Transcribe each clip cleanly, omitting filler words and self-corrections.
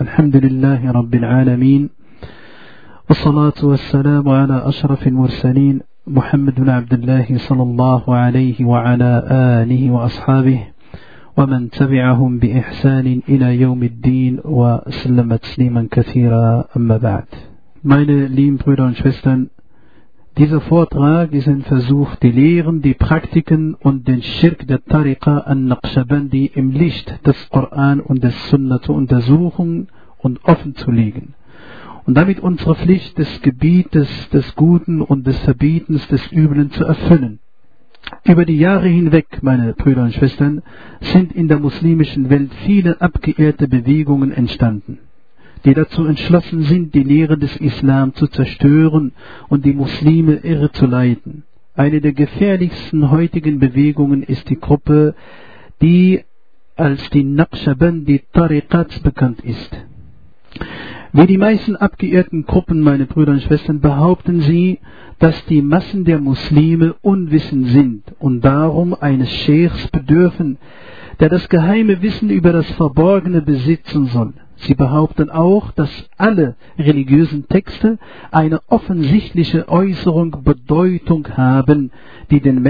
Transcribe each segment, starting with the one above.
الحمد لله رب العالمين والصلاة والسلام على أشرف المرسلين محمد بن عبد الله صلى الله عليه وعلى آله وأصحابه ومن تبعهم بإحسان إلى يوم الدين وسلم تسليما كثيرا أما بعد. Meine lieben Brüder und Schwestern, dieser Vortrag ist ein Versuch, die Lehren, die Praktiken und den Schirk der Tariqa an-Naqshbandi im Licht des Koran und des Sunnah zu untersuchen und offen zu legen. Und damit unsere Pflicht des Gebietes, des Guten und des Verbietens des Üblen zu erfüllen. Über die Jahre hinweg, meine Brüder und Schwestern, sind in der muslimischen Welt viele abgeehrte Bewegungen entstanden, die dazu entschlossen sind, die Lehre des Islam zu zerstören und die Muslime irre zu leiten. Eine der gefährlichsten heutigen Bewegungen ist die Gruppe, die als die Naqshbandi Tariqat bekannt ist. Wie die meisten abgeehrten Gruppen, meine Brüder und Schwestern, behaupten sie, dass die Massen der Muslime unwissend sind und darum eines Scheichs bedürfen, der das geheime Wissen über das Verborgene besitzen soll. Sie behaupten auch, dass alle religiösen Texte eine offensichtliche äußere Bedeutung haben, die den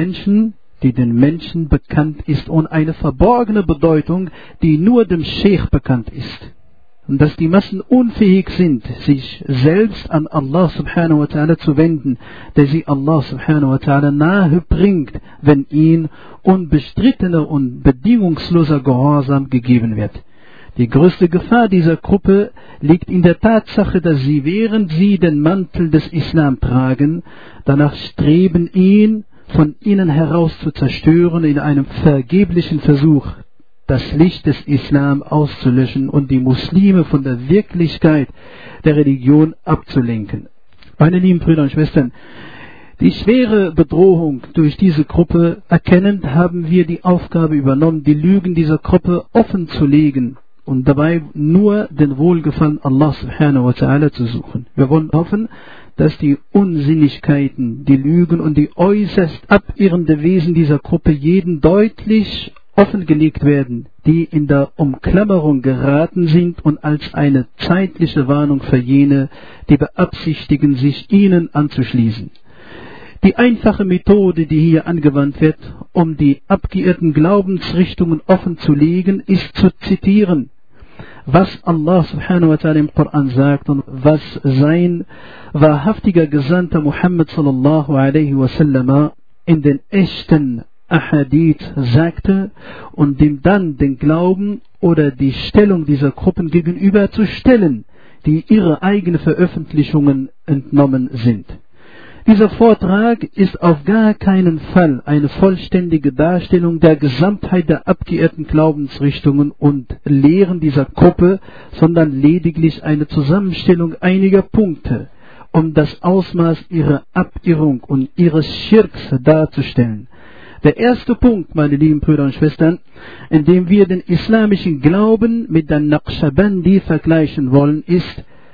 Menschen bekannt ist, und eine verborgene Bedeutung, die nur dem Scheich bekannt ist. Und dass die Massen unfähig sind, sich selbst an Allah subhanahu wa ta'ala zu wenden, der sie Allah subhanahu wa ta'ala nahe bringt, wenn ihnen unbestrittener und bedingungsloser Gehorsam gegeben wird. Die größte Gefahr dieser Gruppe liegt in der Tatsache, dass sie, während sie den Mantel des Islam tragen, danach streben, ihn von innen heraus zu zerstören, in einem vergeblichen Versuch, das Licht des Islam auszulöschen und die Muslime von der Wirklichkeit der Religion abzulenken. Meine lieben Brüder und Schwestern, die schwere Bedrohung durch diese Gruppe erkennend, haben wir die Aufgabe übernommen, die Lügen dieser Gruppe offen zu legen und dabei nur den Wohlgefallen Allah subhanahu wa ta'ala zu suchen. Wir wollen hoffen, dass die Unsinnigkeiten, die Lügen und die äußerst abirrende Wesen dieser Gruppe jeden deutlich offengelegt werden, die in der Umklammerung geraten sind und als eine zeitliche Warnung für jene, die beabsichtigen, sich ihnen anzuschließen. Die einfache Methode, die hier angewandt wird, um die abgeirrten Glaubensrichtungen offen zu legen, ist zu zitieren, was Allah subhanahu wa ta'ala im Koran sagt und was sein wahrhaftiger Gesandter Muhammad sallallahu alaihi wasallam in den echten Ahadith sagte, und dem dann den Glauben oder die Stellung dieser Gruppen gegenüber zu stellen, die ihre eigenen Veröffentlichungen entnommen sind. Dieser Vortrag ist auf gar keinen Fall eine vollständige Darstellung der Gesamtheit der abgeirrten Glaubensrichtungen und Lehren dieser Gruppe, sondern lediglich eine Zusammenstellung einiger Punkte, um das Ausmaß ihrer Abirrung und ihres Schirks darzustellen. Der erste Punkt, meine lieben Brüder und Schwestern, in dem wir den islamischen Glauben mit der Naqshbandi vergleichen wollen, ist: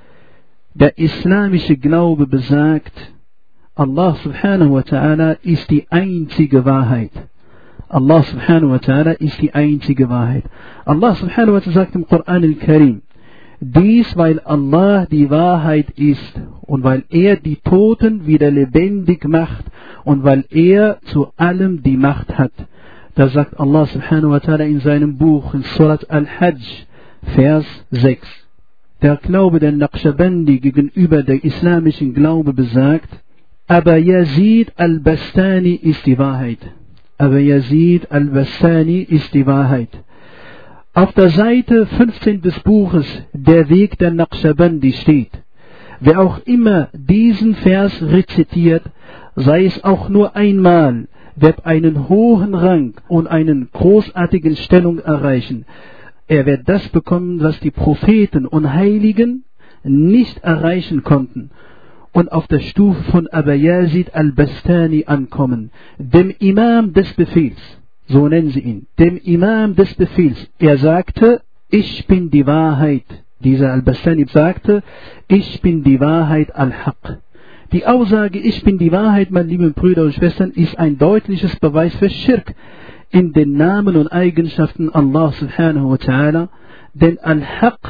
Der islamische Glaube besagt, Allah subhanahu wa ta'ala ist die einzige Wahrheit. Allah subhanahu wa ta'ala ist die einzige Wahrheit. Allah subhanahu wa ta'ala sagt im Koran al-Karim: Dies, weil Allah die Wahrheit ist und weil er die Toten wieder lebendig macht und weil er zu allem die Macht hat. Da sagt Allah subhanahu wa ta'ala in seinem Buch, in Surat al-Hajj, Vers 6. Der Glaube der Naqshbandi gegenüber der islamischen Glaube besagt: Aber Yazid al-Bastani ist die Wahrheit. Aber Yazid al-Bastani ist die Wahrheit. Auf der Seite 15 des Buches Der Weg der Naqshbandi steht: Wer auch immer diesen Vers rezitiert, sei es auch nur einmal, wird einen hohen Rang und eine großartige Stellung erreichen. Er wird das bekommen, was die Propheten und Heiligen nicht erreichen konnten, und auf der Stufe von Aba Yazid al-Bastani ankommen, dem Imam des Befehls. So nennen sie ihn, dem Imam des Befehls. Er sagte: Ich bin die Wahrheit. Dieser al-Bastani sagte: Ich bin die Wahrheit al-Haq. Die Aussage, ich bin die Wahrheit, meine lieben Brüder und Schwestern, ist ein deutliches Beweis für Schirk in den Namen und Eigenschaften Allah subhanahu wa ta'ala, denn al-Haq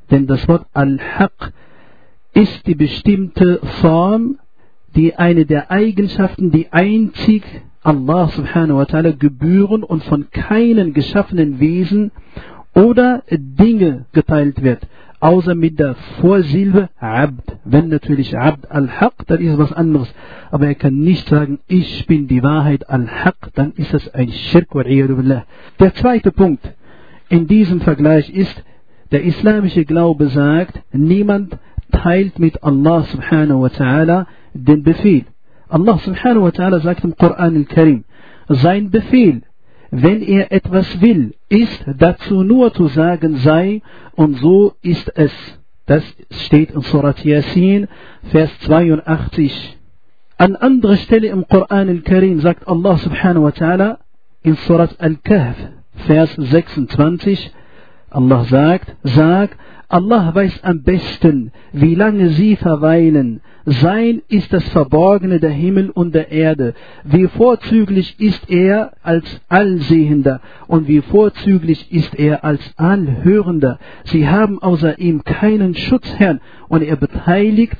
Denn das Wort Al-Haq ist die bestimmte Form, die eine der Eigenschaften, die einzig Allah subhanahu wa ta'ala gebühren und von keinen geschaffenen Wesen oder Dinge geteilt wird, außer mit der Vorsilbe Abd. Wenn natürlich Abd Al-Haq, dann ist es was anderes. Aber er kann nicht sagen, ich bin die Wahrheit Al-Haq, dann ist es ein Schirk wal-'iyadu billah. Der zweite Punkt in diesem Vergleich ist, der islamische Glaube sagt, niemand teilt mit Allah subhanahu wa ta'ala den Befehl. Allah subhanahu wa ta'ala sagt im Koran al-Karim, sein Befehl, wenn er etwas will, ist dazu nur zu sagen sei, und so ist es. Das steht in Surat Yasin, Vers 82. An anderer Stelle im Koran al-Karim sagt Allah subhanahu wa ta'ala in Surat al-Kahf, Vers 26, Allah sagt, sag, Allah weiß am besten, wie lange sie verweilen. Sein ist das Verborgene der Himmel und der Erde. Wie vorzüglich ist er als Allsehender und wie vorzüglich ist er als Allhörender. Sie haben außer ihm keinen Schutzherrn und er beteiligt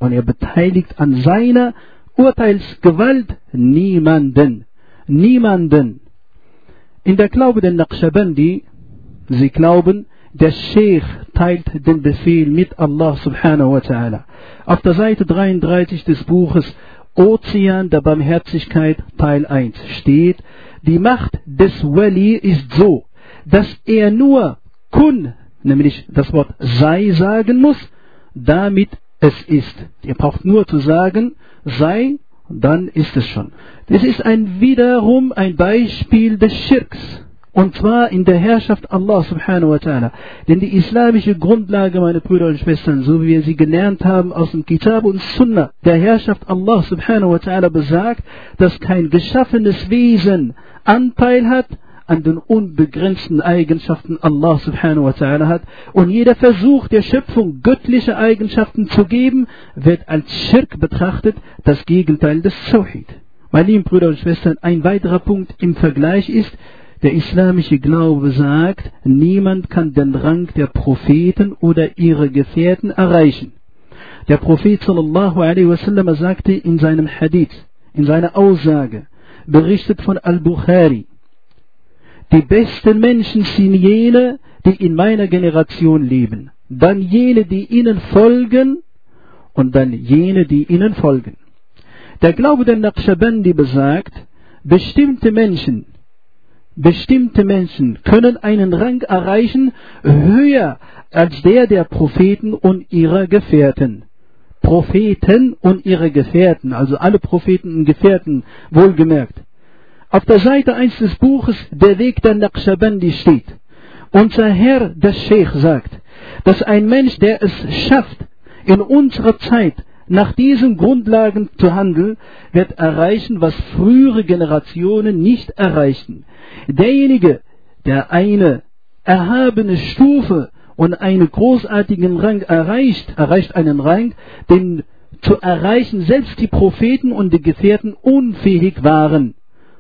an seiner Urteilsgewalt niemanden. Niemanden. In der Glaube der Naqshbandi, sie glauben, der Sheikh teilt den Befehl mit Allah subhanahu wa ta'ala. Auf der Seite 33 des Buches Ozean der Barmherzigkeit Teil 1 steht, die Macht des Wali ist so, dass er nur kun, nämlich das Wort sei sagen muss, damit es ist. Ihr braucht nur zu sagen, sei, dann ist es schon. Das ist wiederum ein Beispiel des Schirks. Und zwar in der Herrschaft Allah subhanahu wa ta'ala. Denn die islamische Grundlage, meine Brüder und Schwestern, so wie wir sie gelernt haben aus dem Kitab und Sunnah, der Herrschaft Allah subhanahu wa ta'ala besagt, dass kein geschaffenes Wesen Anteil hat an den unbegrenzten Eigenschaften Allah subhanahu wa ta'ala hat. Und jeder Versuch der Schöpfung, göttliche Eigenschaften zu geben, wird als Schirk betrachtet, das Gegenteil des Tawhid. Meine lieben Brüder und Schwestern, ein weiterer Punkt im Vergleich ist, der islamische Glaube sagt, niemand kann den Rang der Propheten oder ihre Gefährten erreichen. Der Prophet sallallahu alaihi wasallam sagte in seinem Hadith, in seiner Aussage, berichtet von Al-Bukhari, die besten Menschen sind jene, die in meiner Generation leben, dann jene, die ihnen folgen und dann jene, die ihnen folgen. Der Glaube der Naqshbandi besagt, bestimmte Menschen können einen Rang erreichen, höher als der Propheten und ihrer Gefährten. Propheten und ihre Gefährten, also alle Propheten und Gefährten, wohlgemerkt. Auf der Seite 1 des Buches Der Weg der Naqshbandi steht, unser Herr, der Sheikh, sagt, dass ein Mensch, der es schafft, in unserer Zeit nach diesen Grundlagen zu handeln, wird erreichen, was frühere Generationen nicht erreichten. Derjenige, der eine erhabene Stufe und einen großartigen Rang erreicht einen Rang, den zu erreichen selbst die Propheten und die Gefährten unfähig waren.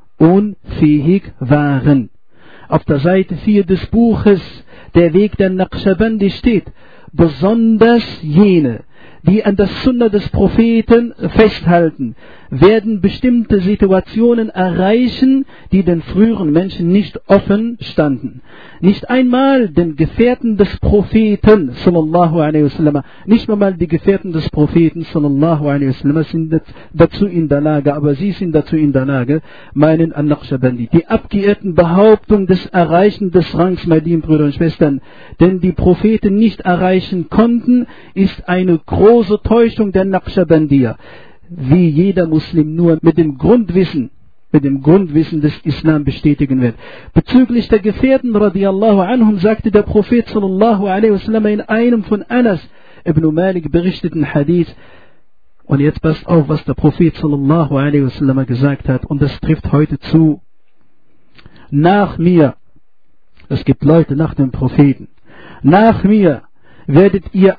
Auf der Seite 4 des Buches Der Weg der Naqshbandi steht, besonders jene, die an der Sunna des Propheten festhalten, werden bestimmte Situationen erreichen, die den früheren Menschen nicht offen standen. Nicht einmal den Gefährten des Propheten sallallahu alaihi wasallam, nicht einmal die Gefährten des Propheten sallallahu alaihi wasallam sind dazu in der Lage, aber sie sind dazu in der Lage, meinen An-Naqshbandi. Die abgeirrten Behauptung des Erreichen des Rangs, meine lieben Brüder und Schwestern, denn die Propheten nicht erreichen konnten, ist eine große Täuschung der Naqshbandier, wie jeder Muslim nur mit dem Grundwissen des Islam bestätigen wird. Bezüglich der Gefährten radiallahu anhum sagte der Prophet sallallahu alaihi wasallam in einem von Anas ibn Malik berichteten Hadith, und jetzt passt auf, was der Prophet sallallahu alaihi wasallam gesagt hat, und das trifft heute zu. Nach mir, es gibt Leute nach dem Propheten, nach mir werdet ihr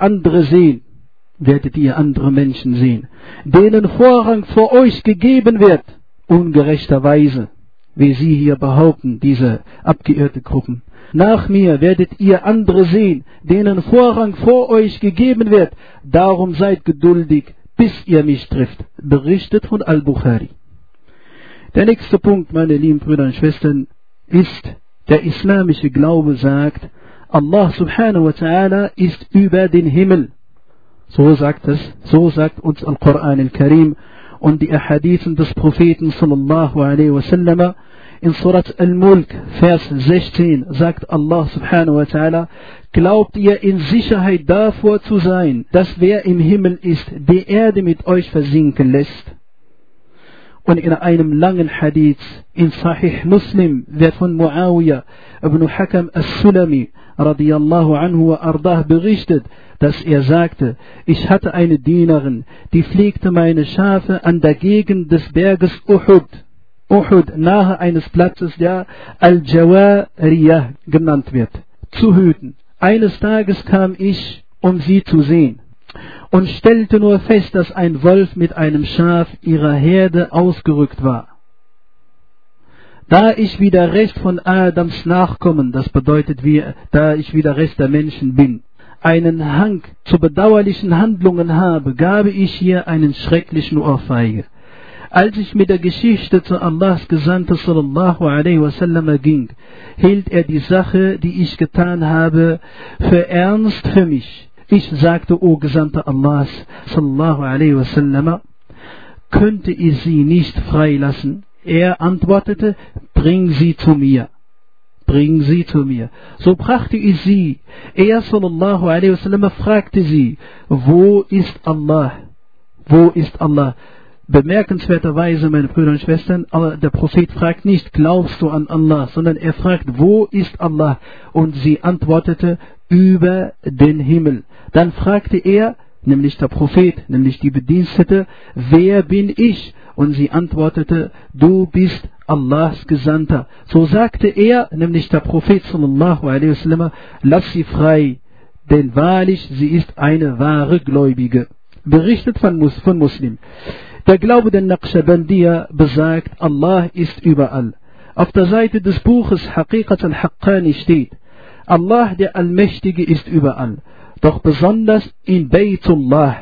andere Menschen sehen, denen Vorrang vor euch gegeben wird, ungerechterweise. wie sie hier behaupten, diese abgeirrte Gruppen. Nach mir werdet ihr andere sehen, denen Vorrang vor euch gegeben wird. Darum seid geduldig, bis ihr mich trifft. Berichtet von Al-Bukhari. Der nächste Punkt, meine lieben Brüder und Schwestern, ist, der islamische Glaube sagt, Allah subhanahu wa ta'ala ist über den Himmel. So sagt uns Al-Quran al-Karim und die Ahadithen des Propheten sallallahu alaihi wasallam. In Surat Al-Mulk, Vers 16, sagt Allah subhanahu wa ta'ala, glaubt ihr in Sicherheit davor zu sein, dass wer im Himmel ist, die Erde mit euch versinken lässt? Und in einem langen Hadith in Sahih Muslim wird von Muawiyah ibn Hakam as-Sulami radiyallahu anhu wa ardah berichtet, dass er sagte, ich hatte eine Dienerin, die pflegte meine Schafe an der Gegend des Berges Uhud, nahe eines Platzes, der Al-Jawariyah genannt wird, zu hüten. Eines Tages kam ich, um sie zu sehen, und stellte nur fest, dass ein Wolf mit einem Schaf ihrer Herde ausgerückt war. Da ich wie der Rest von Adams Nachkommen, das bedeutet, da ich wie der Rest der Menschen bin, einen Hang zu bedauerlichen Handlungen habe, gab ich ihr einen schrecklichen Ohrfeige. Als ich mit der Geschichte zu Allahs Gesandten sallallahu alaihi wasallam ging, hielt er die Sache, die ich getan habe, für ernst für mich. Ich sagte, O Gesandter Allahs sallallahu alaihi wasallam, könnte ich sie nicht freilassen? Er antwortete, bring sie zu mir. Bring sie zu mir. So brachte ich sie. Er sallallahu alaihi wasallam fragte sie, wo ist Allah? Wo ist Allah? Bemerkenswerterweise, meine Brüder und Schwestern, der Prophet fragt nicht, glaubst du an Allah, sondern er fragt, wo ist Allah? Und sie antwortete, über den Himmel. Dann fragte er, nämlich der Prophet, nämlich die Bedienstete, wer bin ich? Und sie antwortete, du bist Allahs Gesandter. So sagte er, nämlich der Prophet sallallahu alaihi wasallam, lass sie frei, denn wahrlich, sie ist eine wahre Gläubige. Berichtet von Muslim. Der Glaube der Naqshbandiyya besagt, Allah ist überall. Auf der Seite des Buches Haqiqat al-Haqqani steht, Allah der Allmächtige ist überall, doch besonders in Baytullah,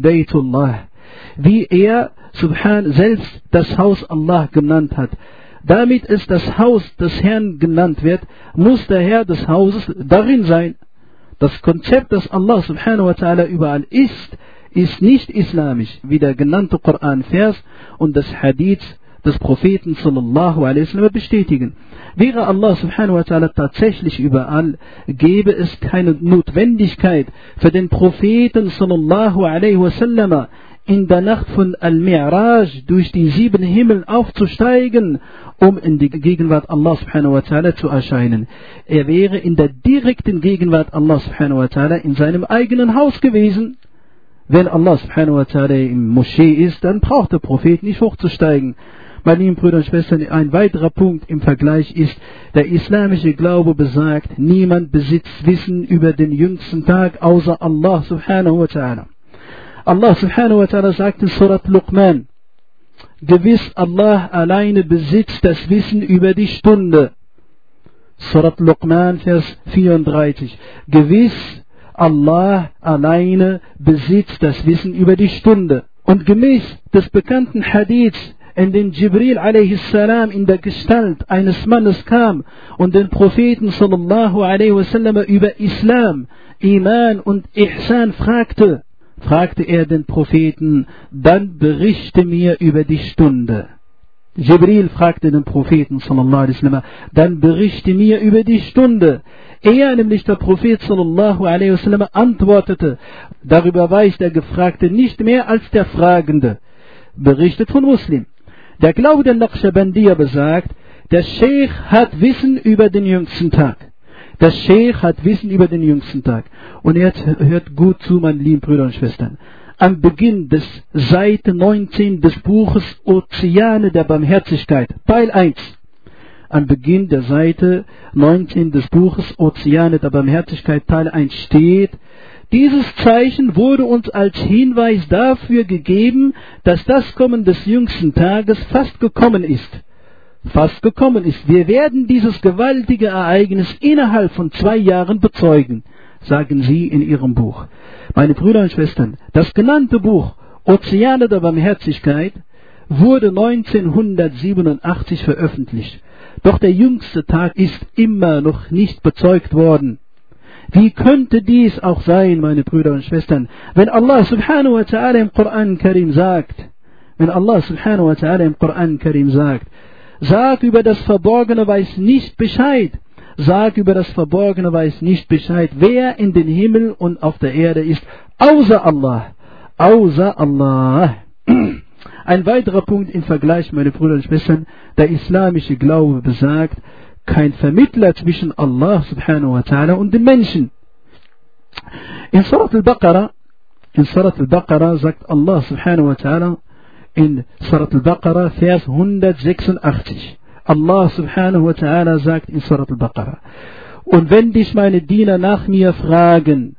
wie er selbst das Haus Allah genannt hat. Damit es das Haus des Herrn genannt wird, muss der Herr des Hauses darin sein. Das Konzept, dass Allah subhanahu wa ta'ala überall ist nicht islamisch, wie der genannte Koran-Vers und das Hadith des Propheten sallallahu alaihi wasallam bestätigen. Wäre Allah subhanahu wa ta'ala tatsächlich überall, gäbe es keine Notwendigkeit für den Propheten sallallahu alaihi wasallam in der Nacht von Al-Mi'raj durch die 7 Himmel aufzusteigen, um in die Gegenwart Allah subhanahu wa ta'ala zu erscheinen. Er wäre in der direkten Gegenwart Allah subhanahu wa ta'ala in seinem eigenen Haus gewesen. Wenn Allah subhanahu wa ta'ala im Moschee ist, dann braucht der Prophet nicht hochzusteigen. Meine lieben Brüder und Schwestern, ein weiterer Punkt im Vergleich ist, der islamische Glaube besagt, niemand besitzt Wissen über den jüngsten Tag außer Allah subhanahu wa ta'ala. Allah subhanahu wa ta'ala sagt in Surat Luqman, gewiss Allah alleine besitzt das Wissen über die Stunde. Surat Luqman, Vers 34. Gewiss Allah alleine besitzt das Wissen über die Stunde. Und gemäß des bekannten Hadiths, in dem Jibril a.s. in der Gestalt eines Mannes kam und den Propheten sallallahu alaihi wasallam über Islam, Iman und Ihsan fragte er den Propheten, dann berichte mir über die Stunde. Jibril fragte den Propheten sallallahu alaihi wasallam, dann berichte mir über die Stunde. Er, nämlich der Prophet sallallahu alaihi wasallam, antwortete, darüber weiß der Gefragte nicht mehr als der Fragende. Berichtet von Muslim. Der Glaube der Naqshbandiyya besagt, der Sheikh hat Wissen über den jüngsten Tag. Der Sheikh hat Wissen über den jüngsten Tag. Und jetzt hört gut zu, meine lieben Brüder und Schwestern. Am Beginn des Seite 19 des Buches Ozeane der Barmherzigkeit, Teil 1. Am Beginn der Seite 19 des Buches Ozeane der Barmherzigkeit, Teil 1 steht, dieses Zeichen wurde uns als Hinweis dafür gegeben, dass das Kommen des jüngsten Tages fast gekommen ist. fast gekommen ist. Wir werden dieses gewaltige Ereignis innerhalb von 2 Jahren bezeugen, sagen sie in ihrem Buch. Meine Brüder und Schwestern, das genannte Buch Ozeane der Barmherzigkeit wurde 1987 veröffentlicht. Doch der jüngste Tag ist immer noch nicht bezeugt worden. Wie könnte dies auch sein, meine Brüder und Schwestern, wenn Allah subhanahu wa ta'ala im Koran Karim sagt, sag über das Verborgene, weiß nicht Bescheid. Sag über das Verborgene, weiß nicht Bescheid, wer in den Himmel und auf der Erde ist, außer Allah. Außer Allah. Ein weiterer Punkt im Vergleich, meine Brüder und Schwestern, der islamische Glaube besagt, kein Vermittler zwischen Allah subhanahu wa ta'ala und den Menschen. In Surat al-Baqarah sagt Allah subhanahu wa ta'ala in Surat al-Baqarah, Vers 186. Allah subhanahu wa ta'ala sagt in Surat al-Baqarah: Und wenn dich meine Diener nach mir fragen,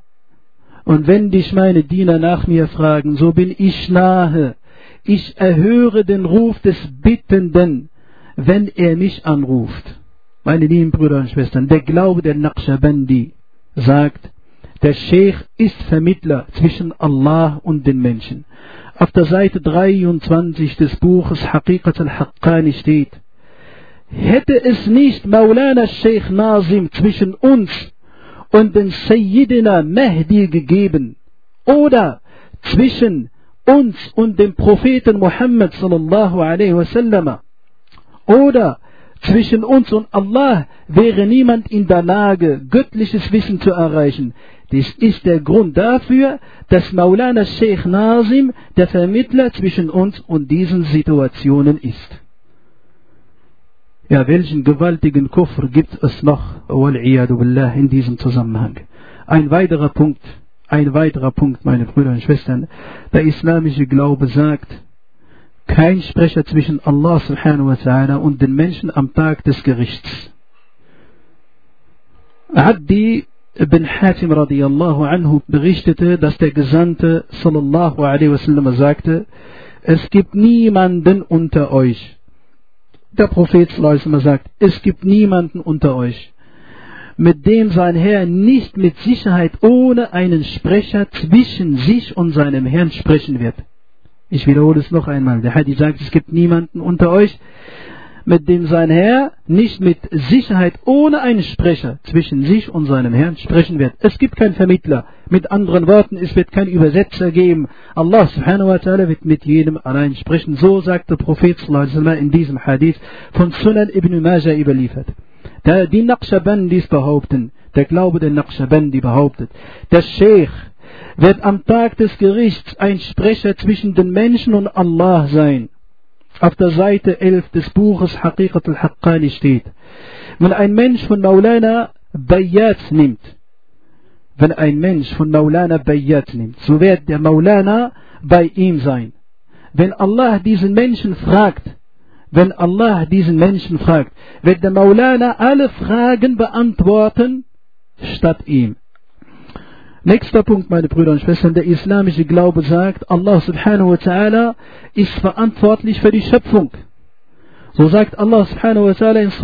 so bin ich nahe. Ich erhöre den Ruf des Bittenden, wenn er mich anruft. Meine lieben Brüder und Schwestern, der Glaube der Naqshbandi sagt, der Sheikh ist Vermittler zwischen Allah und den Menschen. Auf der Seite 23 des Buches Haqiqat al-Haqqani steht: Hätte es nicht Maulana Sheikh Nazim zwischen uns und den Sayyidina Mahdi gegeben, oder zwischen uns und dem Propheten Muhammad sallallahu alaihi wasallam, oder zwischen uns und Allah, wäre niemand in der Lage, göttliches Wissen zu erreichen. Dies ist der Grund dafür, dass Maulana Sheikh Nazim der Vermittler zwischen uns und diesen Situationen ist. Ja, welchen gewaltigen Kufr gibt es noch, wal-iyadu billah, in diesem Zusammenhang? Ein weiterer Punkt, meine Brüder und Schwestern, der islamische Glaube sagt, kein Sprecher zwischen Allah subhanahu wa ta'ala und den Menschen am Tag des Gerichts. Addi ibn Hatim radiyallahu anhu berichtete, dass der Gesandte sallallahu alaihi wasallam sagte, es gibt niemanden unter euch. Der Prophet sallallahu alaihi wasallam sagt, es gibt niemanden unter euch, mit dem sein Herr nicht mit Sicherheit ohne einen Sprecher zwischen sich und seinem Herrn sprechen wird. Ich wiederhole es noch einmal. Der Hadith sagt, es gibt niemanden unter euch, mit dem sein Herr nicht mit Sicherheit ohne einen Sprecher zwischen sich und seinem Herrn sprechen wird. Es gibt keinen Vermittler. Mit anderen Worten, es wird keinen Übersetzer geben. Allah subhanahu wa ta'ala wird mit jedem allein sprechen. So sagt der Prophet sallallahu alaihi wasallam in diesem Hadith von Sunan ibn Majah überliefert. Die Naqshbandis behaupten, der Glaube der Naqshbandi behauptet, der Sheikh wird am Tag des Gerichts ein Sprecher zwischen den Menschen und Allah sein. Auf der Seite 11 des Buches Haqiqat al-Haqqani steht, wenn ein Mensch von Maulana Bayat nimmt, so wird der Maulana bei ihm sein. Wenn Allah diesen Menschen fragt, wird der Maulana alle Fragen beantworten statt ihm. Nächster Punkt, meine Brüder und Schwestern, der islamische Glaube sagt, Allah subhanahu wa ta'ala ist verantwortlich für die Schöpfung. So sagt Allah subhanahu wa ta'ala in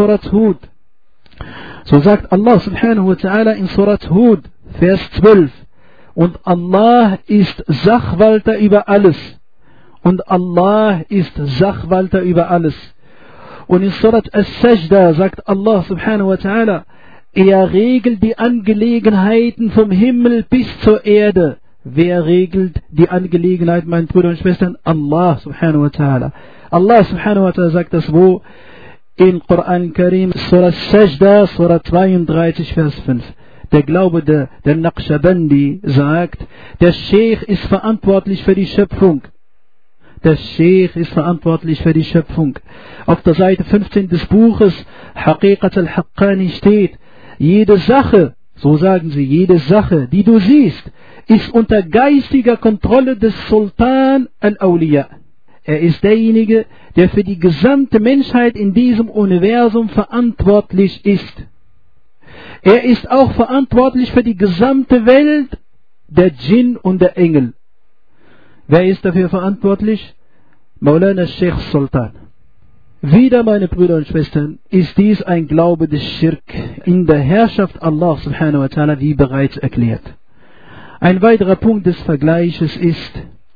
Surat Hud, Vers 12. Und Allah ist Sachwalter über alles. Und in Surat As-Sajda sagt Allah subhanahu wa ta'ala, er regelt die Angelegenheiten vom Himmel bis zur Erde. Wer regelt die Angelegenheiten, meine Brüder und Schwestern? Allah subhanahu wa ta'ala. Allah subhanahu wa ta'ala sagt das wo? In Koran Karim, Surah Sajda, Surah 32, Vers 5. Der Glaube der Naqshbandi sagt, der Sheikh ist verantwortlich für die Schöpfung. Auf der Seite 15 des Buches Haqiqat al-Haqqani steht, jede Sache, so sagen sie, jede Sache, die du siehst, ist unter geistiger Kontrolle des Sultan al-Awliya. Er ist derjenige, der für die gesamte Menschheit in diesem Universum verantwortlich ist. Er ist auch verantwortlich für die gesamte Welt der Djinn und der Engel. Wer ist dafür verantwortlich? Maulana Sheikh Sultan. Wieder, meine Brüder und Schwestern, ist dies ein Glaube des Schirk in der Herrschaft Allah subhanahu wa ta'ala, wie bereits erklärt. Ein weiterer Punkt des Vergleiches ist,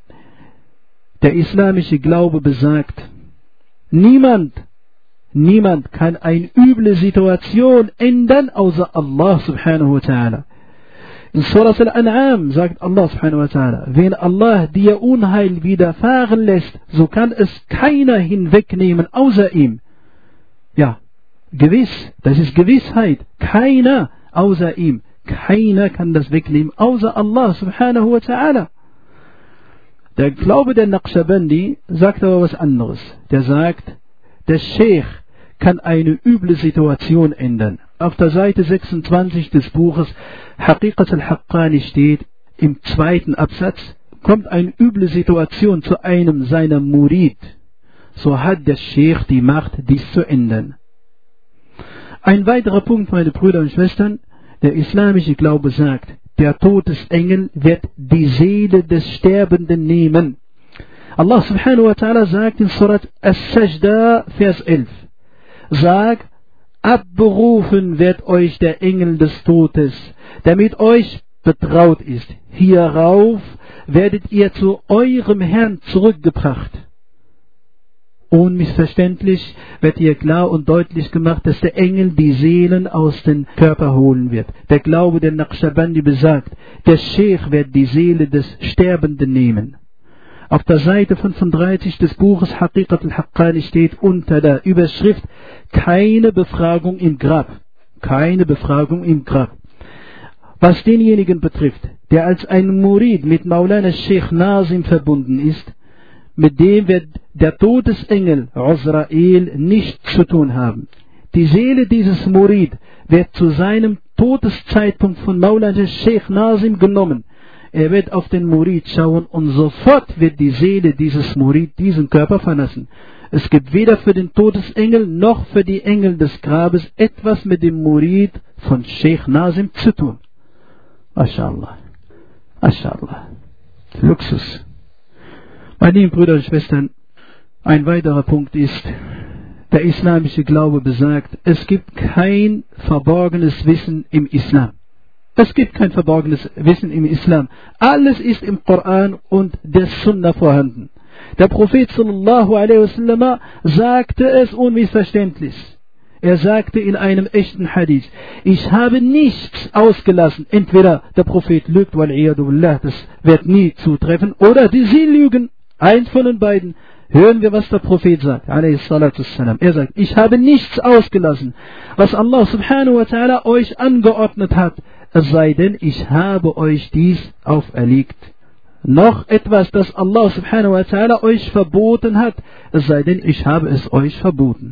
der islamische Glaube besagt, niemand kann eine üble Situation ändern, außer Allah subhanahu wa ta'ala. In Surah Al-An'am sagt Allah subhanahu wa ta'ala, wenn Allah dir Unheil widerfahren lässt, so kann es keiner hinwegnehmen, außer ihm. Ja, gewiss, das ist Gewissheit, keiner außer ihm. Keiner kann das wegnehmen, außer Allah subhanahu wa ta'ala. Der Glaube der Naqshbandi sagt aber was anderes. Der sagt, der Sheikh kann eine üble Situation ändern. Auf der Seite 26 des Buches Haqiqat al-Haqqani steht, im zweiten Absatz, kommt eine üble Situation zu einem seiner Murid. So hat der Sheikh die Macht, dies zu ändern. Ein weiterer Punkt, meine Brüder und Schwestern, der islamische Glaube sagt, der Todesengel wird die Seele des Sterbenden nehmen. Allah subhanahu wa ta'ala sagt in Surat As-Sajda, Vers 11, sag, abberufen wird euch der Engel des Todes, der mit euch betraut ist. Hierauf werdet ihr zu eurem Herrn zurückgebracht. Unmissverständlich wird hier klar und deutlich gemacht, dass der Engel die Seelen aus dem Körper holen wird. Der Glaube der Naqshbandi besagt, der Sheikh wird die Seele des Sterbenden nehmen. Auf der Seite 35 des Buches Haqiqat al-Haqqani steht unter der Überschrift keine Befragung im Grab. Keine Befragung im Grab. Was denjenigen betrifft, der als ein Murid mit Maulana Sheikh Nazim verbunden ist, mit dem wird der Todesengel Azrael nichts zu tun haben. Die Seele dieses Murid wird zu seinem Todeszeitpunkt von Maulana Sheikh Nazim genommen. Er wird auf den Murid schauen und sofort wird die Seele dieses Murid diesen Körper verlassen. Es gibt weder für den Todesengel noch für die Engel des Grabes etwas mit dem Murid von Sheikh Nazim zu tun. MashaAllah. MashaAllah. Luxus. Meine lieben Brüder und Schwestern, ein weiterer Punkt ist, der islamische Glaube besagt, es gibt kein verborgenes Wissen im Islam. Es gibt kein verborgenes Wissen im Islam. Alles ist im Koran und der Sunna vorhanden. Der Prophet sallallahu alaihi wasallam sagte es unmissverständlich. Er sagte in einem echten Hadith, ich habe nichts ausgelassen. Entweder der Prophet lügt, das wird nie zutreffen, oder sie lügen. Eins von den beiden. Hören wir, was der Prophet sagt. Er sagt, ich habe nichts ausgelassen, was Allah subhanahu wa ta'ala euch angeordnet hat, es sei denn, ich habe euch dies auferlegt. Noch etwas, das Allah subhanahu wa ta'ala euch verboten hat, es sei denn, ich habe es euch verboten.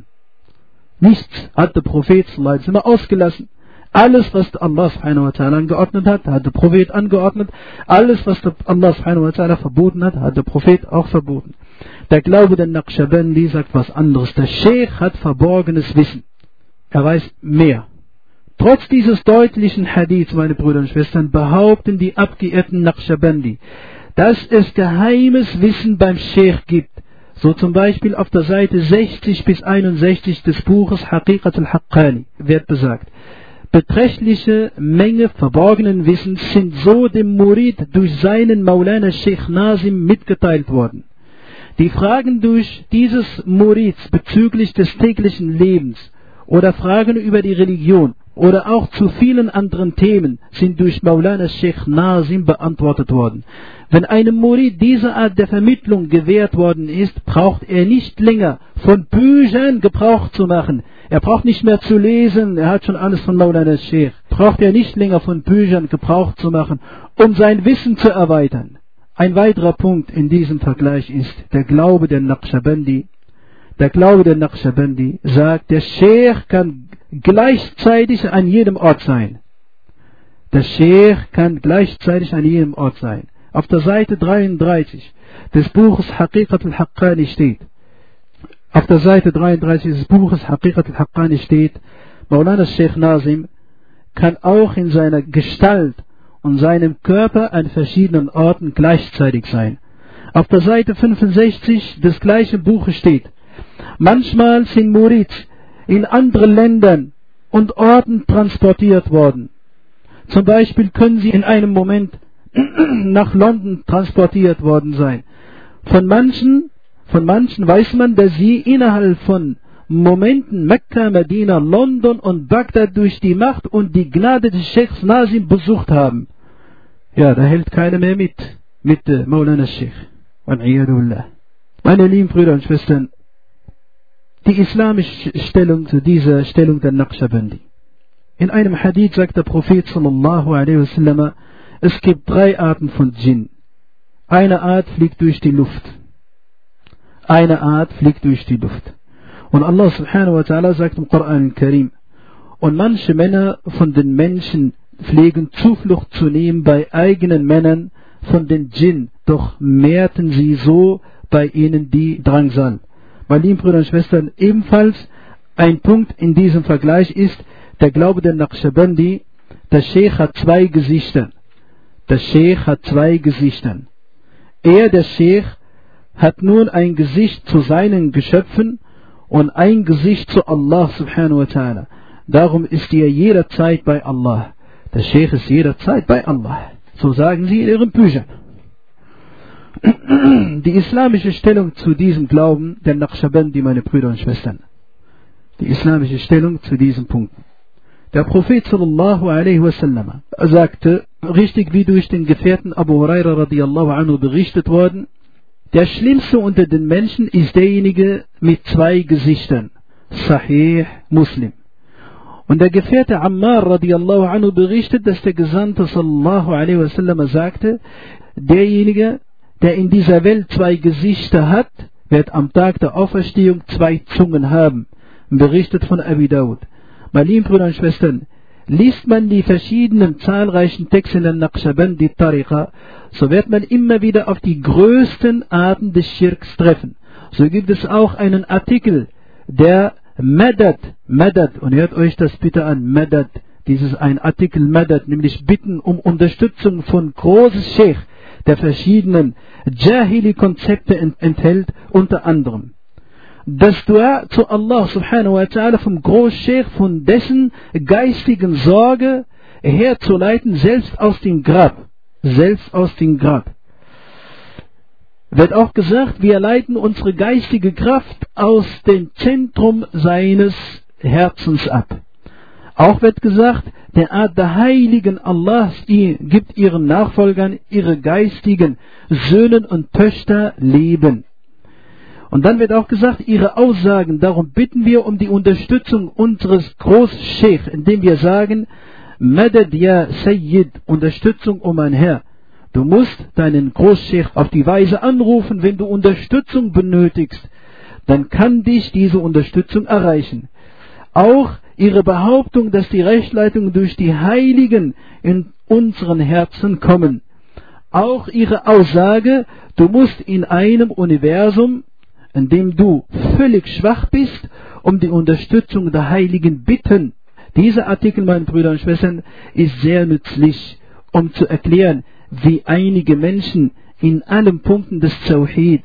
Nichts hat der Prophet sallallahu alaihi wasallam ausgelassen. Alles, was Allah subhanahu wa ta'ala angeordnet hat, hat der Prophet angeordnet. Alles, was Allah subhanahu wa ta'ala verboten hat, hat der Prophet auch verboten. Der Glaube der Naqshbandi sagt was anderes. Der Sheikh hat verborgenes Wissen. Er weiß mehr. Trotz dieses deutlichen Hadiths, meine Brüder und Schwestern, behaupten die abgeehrten Naqshbandi, dass es geheimes Wissen beim Sheikh gibt. So zum Beispiel auf der Seite 60 bis 61 des Buches Haqiqat al-Haqqani wird besagt, beträchtliche Menge verborgenen Wissens sind so dem Murid durch seinen Maulana Sheikh Nazim mitgeteilt worden. Die Fragen durch dieses Murids bezüglich des täglichen Lebens oder Fragen über die Religion oder auch zu vielen anderen Themen sind durch Maulana Sheikh Nazim beantwortet worden. Wenn einem Murid diese Art der Vermittlung gewährt worden ist, braucht er nicht länger von Büchern Gebrauch zu machen. Er braucht nicht mehr zu lesen, er hat schon alles von Maulana Sheikh. Braucht er nicht länger von Büchern Gebrauch zu machen, um sein Wissen zu erweitern. Ein weiterer Punkt in diesem Vergleich ist der Glaube der Naqshbandi. Der Glaube der Naqshbandi sagt, der Sheikh kann gleichzeitig an jedem Ort sein. Der Sheikh kann gleichzeitig an jedem Ort sein. Auf der Seite 33 des Buches Haqiqat al-Haqqani steht, auf der Seite 33 des Buches Haqiqat al-Haqqani steht, Maulana Sheikh Nazim kann auch in seiner Gestalt und seinem Körper an verschiedenen Orten gleichzeitig sein. Auf der Seite 65 des gleichen Buches steht, Manchmal sind Murids in andere Ländern und Orten transportiert worden. Zum Beispiel können sie in einem Moment nach London transportiert worden sein. Von manchen weiß man, dass sie innerhalb von Momenten Mekka, Medina, London und Bagdad durch die Macht und die Gnade des Scheikhs Nazim besucht haben. Ja, da hält keiner mehr mit Maulana Sheikh. Meine lieben Brüder und Schwestern, die islamische Stellung zu dieser Stellung der Naqshbandi. In einem Hadith sagt der Prophet sallallahu alaihi wasallam, es gibt 3 Arten von Djinn. Eine Art fliegt durch die Luft. Und Allah subhanahu wa ta'ala sagt im Koran al-Karim, und manche Männer von den Menschen pflegen Zuflucht zu nehmen bei eigenen Männern von den Djinn, doch mehrten sie so bei ihnen die Drangsal. Meine lieben Brüder und Schwestern, ebenfalls ein Punkt in diesem Vergleich ist der Glaube der Naqshbandi. Der Sheikh hat 2 Gesichter. Der Sheikh hat nun ein Gesicht zu seinen Geschöpfen und ein Gesicht zu Allah subhanahu wa ta'ala. Darum ist er jederzeit bei Allah. Der Sheikh ist jederzeit bei Allah. So sagen sie in ihren Büchern. Die islamische Stellung zu diesem Glauben der Naqshbandi, meine Brüder und Schwestern. Die islamische Stellung zu diesen Punkten. Der Prophet sallallahu alaihi wasallam sagte, richtig wie durch den Gefährten Abu Huraira radiallahu anhu berichtet worden, der Schlimmste unter den Menschen ist derjenige mit 2 Gesichtern. Sahih Muslim. Und der Gefährte Ammar radiallahu anhu berichtet, dass der Gesandte sallallahu alaihi wasallam sagte, derjenige, der in dieser Welt 2 Gesichter hat, wird am Tag der Auferstehung 2 Zungen haben. Berichtet von Abi Dawud. Meine lieben Brüder und Schwestern, liest man die verschiedenen zahlreichen Texte in der Naqshbandi Tariqa, so wird man immer wieder auf die größten Arten des Schirks treffen. So gibt es auch einen Artikel, der Madad, und hört euch das bitte an, Madad, dieses ein Artikel Madad, nämlich Bitten um Unterstützung von großes Sheikh, der verschiedenen Jahili-Konzepte enthält, unter anderem das Dua zu Allah subhanahu wa ta'ala vom Großscheich, von dessen geistigen Sorge herzuleiten, selbst aus dem Grab. Wird auch gesagt, wir leiten unsere geistige Kraft aus dem Zentrum seines Herzens ab. Auch wird gesagt, der Art der Heiligen Allahs gibt ihren Nachfolgern ihre geistigen Söhne und Töchter Leben. Und dann wird auch gesagt, ihre Aussagen, darum bitten wir um die Unterstützung unseres Großscheich, indem wir sagen, Madad ya Sayyid, Unterstützung, o mein Herr. Du musst deinen Großscheich auf die Weise anrufen, wenn du Unterstützung benötigst, dann kann dich diese Unterstützung erreichen. Auch ihre Behauptung, dass die Rechtleitung durch die Heiligen in unseren Herzen kommen. Auch ihre Aussage, du musst in einem Universum, in dem du völlig schwach bist, um die Unterstützung der Heiligen bitten. Dieser Artikel, meine Brüder und Schwestern, ist sehr nützlich, um zu erklären, wie einige Menschen in allen Punkten des Tawhid,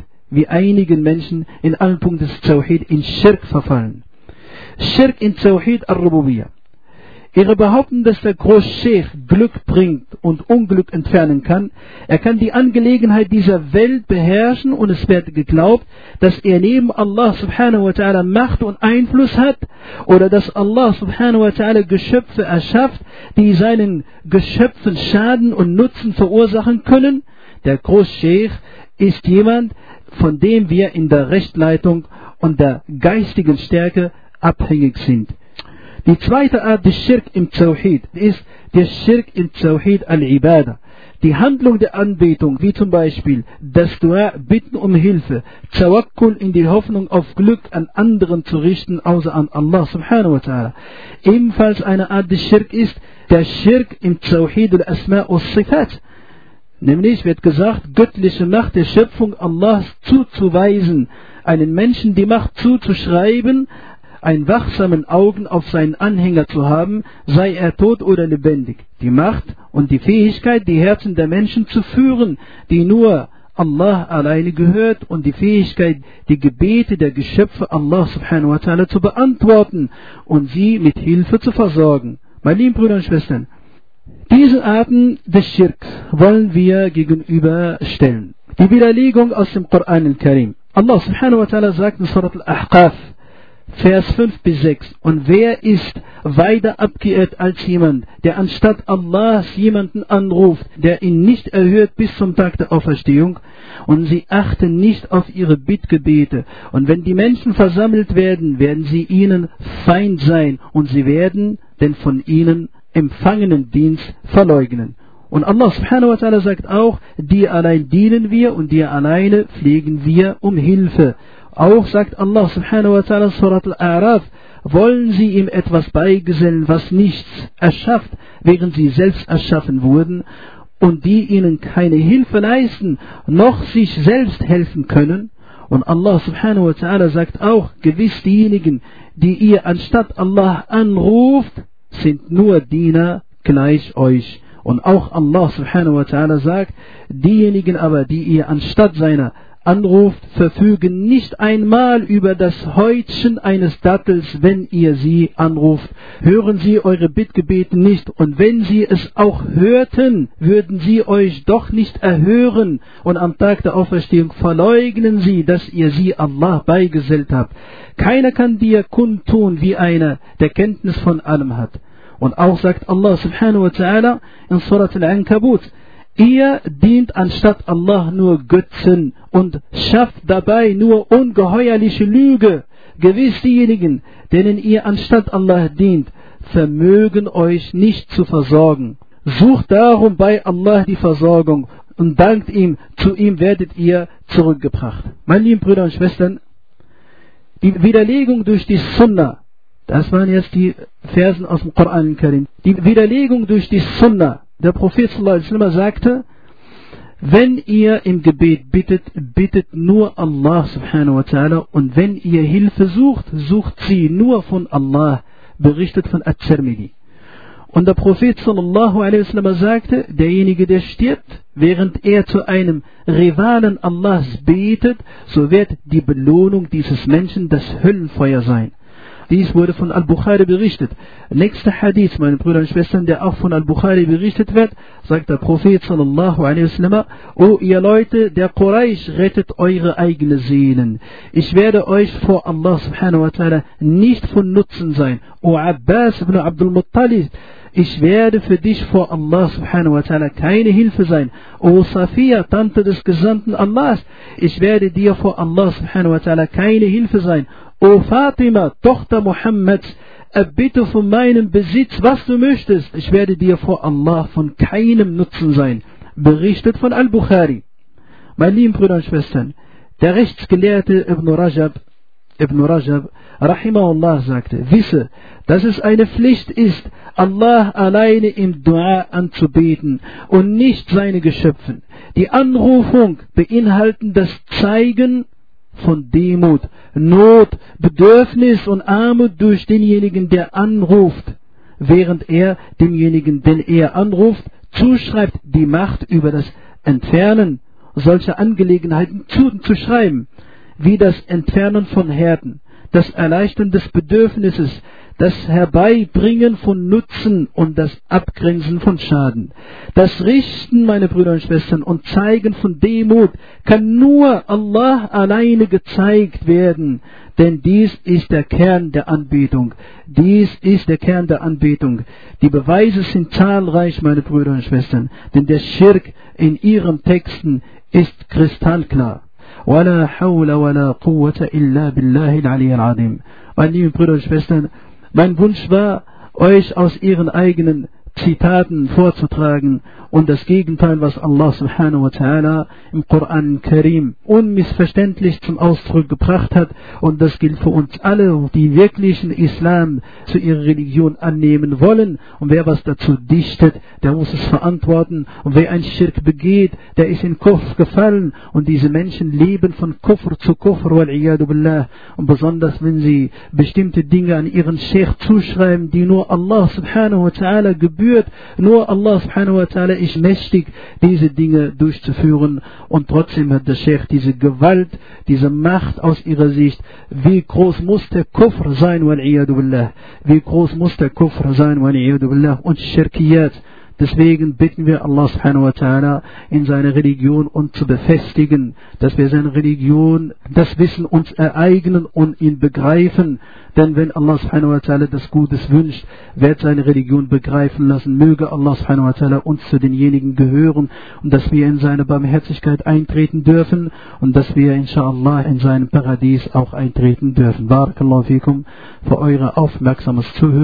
in Schirk verfallen. Schirk in Tawhid al-Rububiyyah. Ihre behaupten, dass der Großscheich Glück bringt und Unglück entfernen kann. Er kann die Angelegenheit dieser Welt beherrschen und es wird geglaubt, dass er neben Allah subhanahu wa ta'ala Macht und Einfluss hat oder dass Allah subhanahu wa ta'ala Geschöpfe erschafft, die seinen Geschöpfen Schaden und Nutzen verursachen können. Der Großscheich ist jemand, von dem wir in der Rechtleitung und der geistigen Stärke abhängig sind. Die zweite Art des Schirk im Tawhid ist der Schirk im Tawhid al-Ibadah. Die Handlung der Anbetung, wie zum Beispiel das Dua, Bitten um Hilfe, Tawakkul in die Hoffnung auf Glück an anderen zu richten, außer an Allah subhanahu wa ta'ala. Ebenfalls eine Art des Schirk ist der Schirk im Tawhid al-Asma' al-Sifat. Nämlich wird gesagt, göttliche Macht der Schöpfung Allahs zuzuweisen, einen Menschen die Macht zuzuschreiben, ein wachsamen Augen auf seinen Anhänger zu haben, sei er tot oder lebendig. Die Macht und die Fähigkeit, die Herzen der Menschen zu führen, die nur Allah alleine gehört und die Fähigkeit, die Gebete der Geschöpfe Allah subhanahu wa ta'ala zu beantworten und sie mit Hilfe zu versorgen. Meine lieben Brüder und Schwestern, diese Arten des Schirk wollen wir gegenüberstellen. Die Widerlegung aus dem Koran al-Karim. Allah subhanahu wa ta'ala sagt in Surat al-Ahqaf, Vers 5 bis 6. Und wer ist weiter abgeirrt als jemand, der anstatt Allahs jemanden anruft, der ihn nicht erhört bis zum Tag der Auferstehung, und sie achten nicht auf ihre Bittgebete. Und wenn die Menschen versammelt werden, werden sie ihnen Feind sein und sie werden den von ihnen empfangenen Dienst verleugnen. Und Allah subhanahu wa ta'ala sagt auch, dir allein dienen wir und dir alleine pflegen wir um Hilfe. Auch sagt Allah subhanahu wa ta'ala Surat al-A'raf, wollen sie ihm etwas beigesellen, was nichts erschafft, während sie selbst erschaffen wurden, und die ihnen keine Hilfe leisten, noch sich selbst helfen können. Und Allah subhanahu wa ta'ala sagt auch, gewiss diejenigen, die ihr anstatt Allah anruft, sind nur Diener gleich euch. Und auch Allah subhanahu wa ta'ala sagt, diejenigen aber, die ihr anstatt seiner anruft, verfügen nicht einmal über das Häutchen eines Dattels, wenn ihr sie anruft. Hören sie eure Bittgebete nicht, und wenn sie es auch hörten, würden sie euch doch nicht erhören, und am Tag der Auferstehung verleugnen sie, dass ihr sie Allah beigesellt habt. Keiner kann dir kundtun wie einer, der Kenntnis von allem hat. Und auch sagt Allah subhanahu wa ta'ala in Surat al-Ankabut, ihr dient anstatt Allah nur Götzen und schafft dabei nur ungeheuerliche Lüge. Gewiss diejenigen, denen ihr anstatt Allah dient, vermögen euch nicht zu versorgen. Sucht darum bei Allah die Versorgung und dankt ihm, zu ihm werdet ihr zurückgebracht. Meine lieben Brüder und Schwestern, die Widerlegung durch die Sunnah, das waren jetzt die Versen aus dem Koran al-Karim, die Widerlegung durch die Sunnah. Der Prophet sallallahu alaihi wasallam sagte, wenn ihr im Gebet bittet, bittet nur Allah subhanahu wa ta'ala, und wenn ihr Hilfe sucht, sucht sie nur von Allah, berichtet von At-Tirmidhi. Und der Prophet sallallahu alaihi wasallam sagte, derjenige, der stirbt, während er zu einem Rivalen Allahs betet, so wird die Belohnung dieses Menschen das Höllenfeuer sein. Dies wurde von Al-Bukhari berichtet. Nächster Hadith, meine Brüder und Schwestern, der auch von Al-Bukhari berichtet wird, sagt der Prophet sallallahu alaihi wasallam, O ihr Leute, der Quraysh, rettet eure eigenen Seelen. Ich werde euch vor Allah subhanahu wa ta'ala nicht von Nutzen sein. O Abbas ibn Abdul Muttalib, ich werde für dich vor Allah subhanahu wa ta'ala keine Hilfe sein. O Safiya, Tante des Gesandten Allahs, ich werde dir vor Allah subhanahu wa ta'ala keine Hilfe sein. O Fatima, Tochter Muhammads, erbitte von meinem Besitz, was du möchtest. Ich werde dir vor Allah von keinem Nutzen sein. Berichtet von Al-Bukhari. Meine lieben Brüder und Schwestern, der Rechtsgelehrte Ibn Rajab, rahimahullah, sagte, wisse, dass es eine Pflicht ist, Allah alleine im Dua anzubeten und nicht seine Geschöpfen. Die Anrufung beinhalten das Zeigen von Demut, Not, Bedürfnis und Armut durch denjenigen, der anruft, während er demjenigen, den er anruft, zuschreibt, die Macht über das Entfernen solcher Angelegenheiten zuzuschreiben, wie das Entfernen von Härten, das Erleichtern des Bedürfnisses, das Herbeibringen von Nutzen und das Abgrenzen von Schaden. Das Richten, meine Brüder und Schwestern, und Zeigen von Demut kann nur Allah alleine gezeigt werden, denn dies ist der Kern der Anbetung. Dies ist der Kern der Anbetung. Die Beweise sind zahlreich, meine Brüder und Schwestern, denn der Schirk in ihren Texten ist kristallklar. وَلَا حَوْلَ وَلَا قُوَّةَ إِلَّا بِاللَّهِ الْعَلِيِّ الْعَظِيمِ. Meine lieben Brüder und Schwestern, mein Wunsch war, euch aus ihren eigenen Zitaten vorzutragen und das Gegenteil, was Allah subhanahu wa ta'ala im Koran Karim unmissverständlich zum Ausdruck gebracht hat, und das gilt für uns alle, die wirklichen Islam zu ihrer Religion annehmen wollen, und wer was dazu dichtet, der muss es verantworten, und wer ein Schirk begeht, der ist in Kufr gefallen, und diese Menschen leben von Kufr zu Kufr, wal-iyadu billah, und besonders wenn sie bestimmte Dinge an ihren Sheikh zuschreiben, die nur Allah subhanahu wa ta'ala gebühren, gebührt. Nur Allah subhanahu wa ta'ala ist mächtig, diese Dinge durchzuführen. Und trotzdem hat der Sheikh diese Gewalt, diese Macht aus ihrer Sicht. Wie groß muss der Kufr sein, wal-iyadu billah. Wie groß muss der Kufr sein, wal-iyadu billah. Und Shirkiyat. Deswegen bitten wir Allah subhanahu wa ta'ala in seiner Religion uns zu befestigen, dass wir seine Religion, das Wissen uns ereignen und ihn begreifen. Denn wenn Allah subhanahu wa ta'ala das Gutes wünscht, wird seine Religion begreifen lassen. Möge Allah subhanahu wa ta'ala uns zu denjenigen gehören und dass wir in seine Barmherzigkeit eintreten dürfen und dass wir inshallah in seinem Paradies auch eintreten dürfen. Barakallahu fikum für eure aufmerksames Zuhören.